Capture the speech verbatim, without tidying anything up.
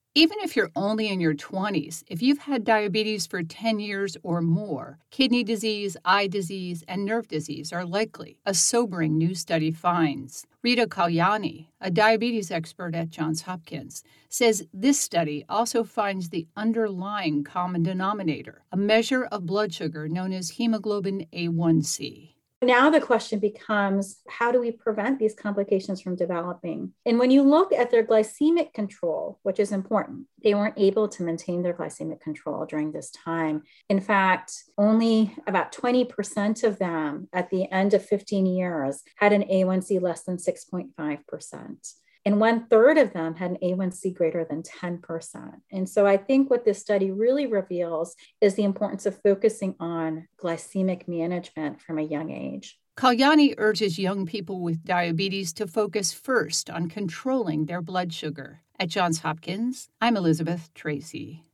Even if you're only in your twenties, if you've had diabetes for ten years or more, kidney disease, eye disease, and nerve disease are likely, a sobering new study finds. Rita Kalyani, a diabetes expert at Johns Hopkins, says this study also finds the underlying common denominator, a measure of blood sugar known as hemoglobin A one C. Now the question becomes, how do we prevent these complications from developing? And when you look at their glycemic control, which is important, they weren't able to maintain their glycemic control during this time. In fact, only about twenty percent of them at the end of fifteen years had an A one C less than six point five percent. And one third of them had an A one C greater than ten percent. And so I think what this study really reveals is the importance of focusing on glycemic management from a young age. Kalyani urges young people with diabetes to focus first on controlling their blood sugar. At Johns Hopkins, I'm Elizabeth Tracy.